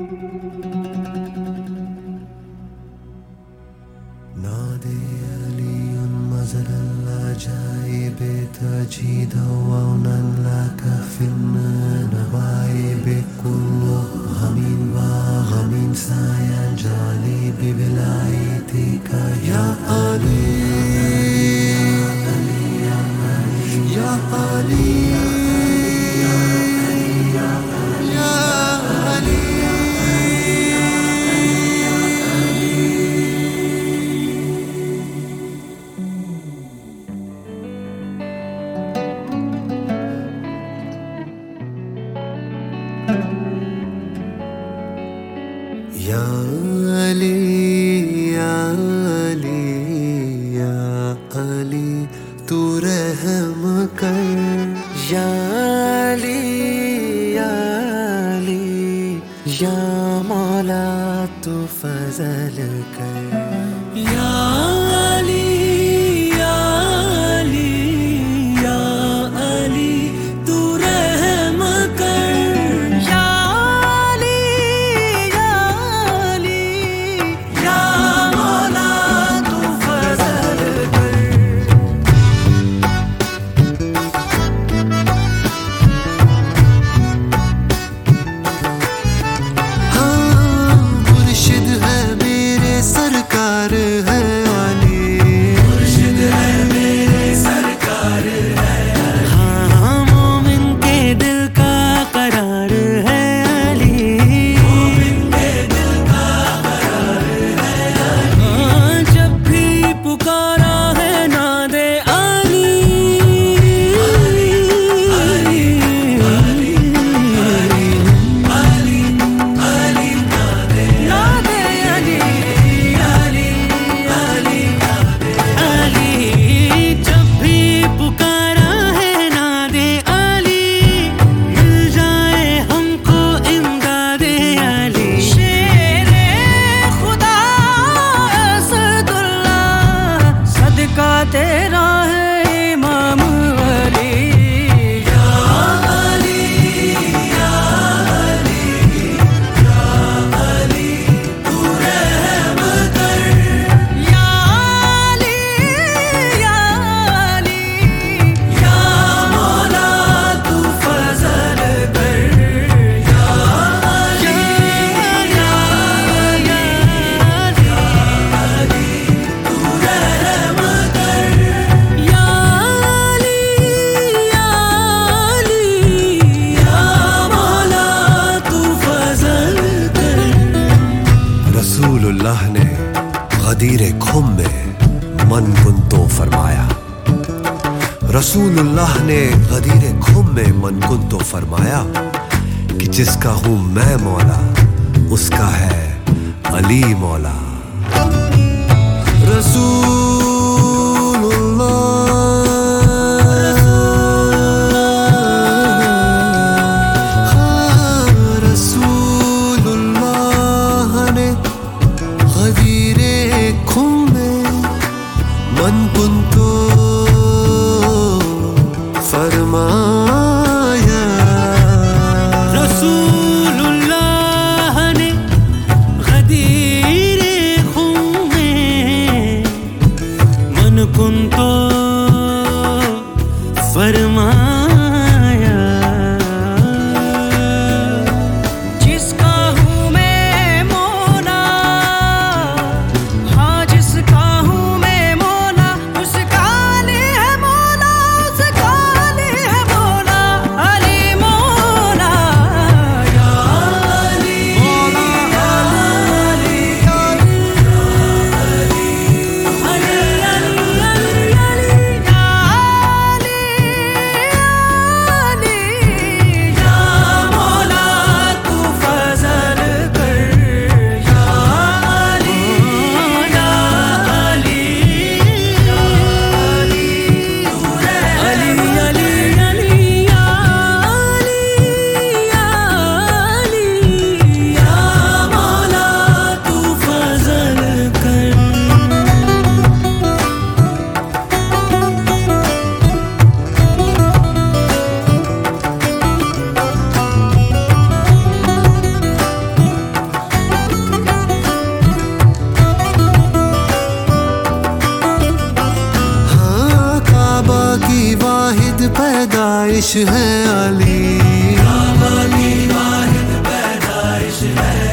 نادي علي مزل العجائب تجيدا وونا لك في النوائب كل غم وغم سينجلي بولايتك يا علي يا علي या अली या अली या अली तू रहम कर या अली या अली या मौला तू फजल कर या अली या अली या अली तू रहम कर या अली या अली या मौला तू फजल कर हाँ मुर्शिद है मेरे सरकार है अली मुर्शिद है मेरे सरकार है हाँ मोमिन के दिल का करार है अली मोमिन के दिल का करार है हाँ जब भी पुकारा है नादे अली अली अली अली अली अली अली नादे अली अली अली अली जब भी पुकारा है नादे अली मिल जाए हमको इमदादे अली शेरे खुदा असदुल्लाह सदका तेरा है इमाम अली या अली या अली या अली तू रहम कर या अली या अली या मौला तू फजल कर या अली या अली या अली तू रहम कर या अली या अली या मौला तू फजल कर रसूलुल्लाह ने गदीर खुम में मन कुंतो फरमाया रसूलुल्लाह ने गदीर खुम में मन कुंतो फरमाया कि जिसका हूँ मैं मौला उसका है अली मौला रसूलुल्लाह ने गदीरे खुम में मन कुंतो फरमाया रसूलुल्लाह ने गदीरे खुम में पैदाइश है अली, काबा की वाहिद पैदाइश है